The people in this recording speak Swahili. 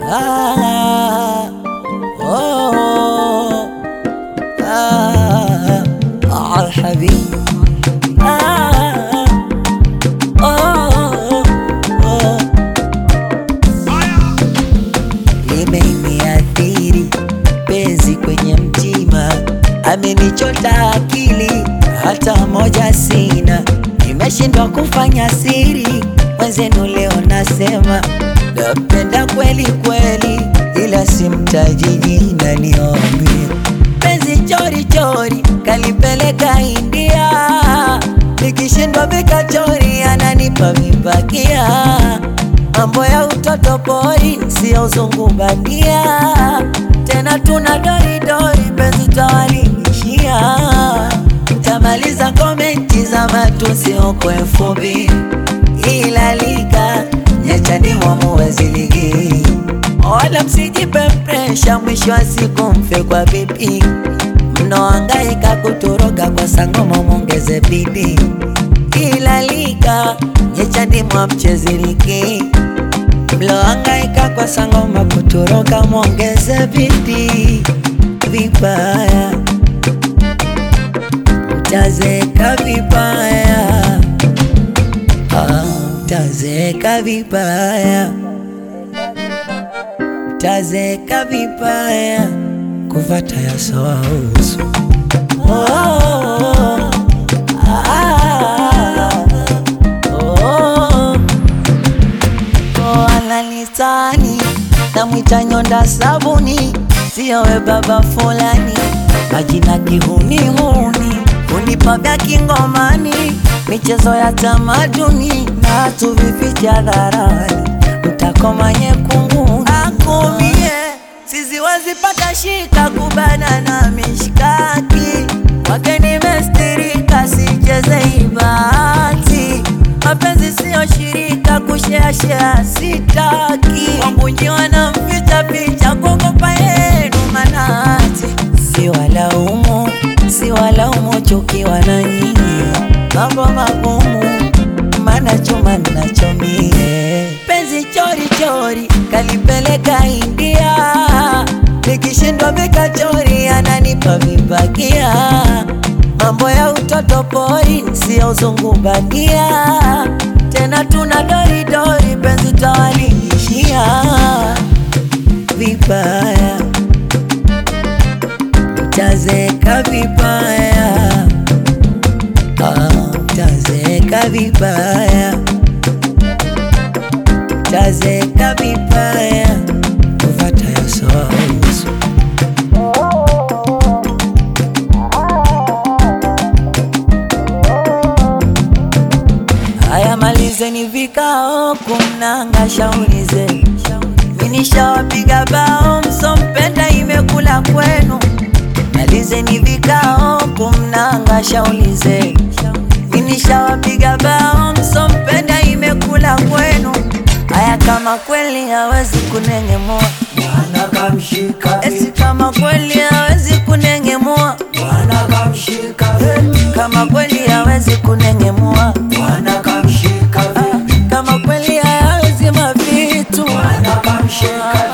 Ah, oh, ah, الحبيب limeniathiri penzi kwenye mtima, amenichota akili, hata moja sina, nimeshindwa kufanya siri. Mwenzenu leo nasema napenda kweli kweli, ila simtaji jina, niombe. Penzi chori chori kalipeleka India, nikishindwa vikachori ananipa vipakia. Mambo ya utoto pori sio uzungu bandia, tena tuna dori dori penzi tawalingishia. Nitamaliza komenti za matusi huko FB, ila liga nyachani mwamuwezi ligi, wala msijipe presha, mwisho wa siku mfe kwa vipi. Mnohangaika kutoroka kwa sangoma, mwongeze bidii, ila liga nyachani mwamchezi ligi. Mlohangaika kwa sangoma kutoroka, mwongeze bidii. Vibaya mtazeka vibaya, mtazeka vibaya, mtazeka vibaya, kuvata ya sawa uso. Ananitani na mwita nyonda sabuni, sio we baba fulani, majina kihuni huni, unipa vya kingomani, michezo ya tamaduni na tuvificha dharani, mtakoma nyekunguni. Akumie sisi wazipata shika kubana na mishkaki, wake nimestirika sicheze ibati, mapenzi sio shirika kushea sitaki, wangunji wanamficha ficha kukopa yenu manati. Si walaumu chukiwa na nyinyi, mambo magumu mana chuma nachomie. Penzi chori chori kalipeleka India, nikishindwa vikachori ananipa vipakia. Mambo ya utoto pori sio uzungu bandia, tena tuna dori dori penzi tawalingishia. Vibaya mtazeka vibaya, mtazeka vibaya, mtazeka vibaya, kuvata ya sawa uso. Haya malizeni vikao kumnanga shauri zenu, minishawapiga bao msompenda imekula kwenu. Malizeni vikao kumnanga shauri zenu, minishawapiga bao msompenda imekula kwenu. Haya kama kweli hawezi kunengemua, Bwana kamshika, esi kama kweli hawezi kunengemua, Bwana kamshika, kama kweli hawezi kunengemua, Bwana kamshika, kama kweli hawezi mavitu, Bwana kamshika.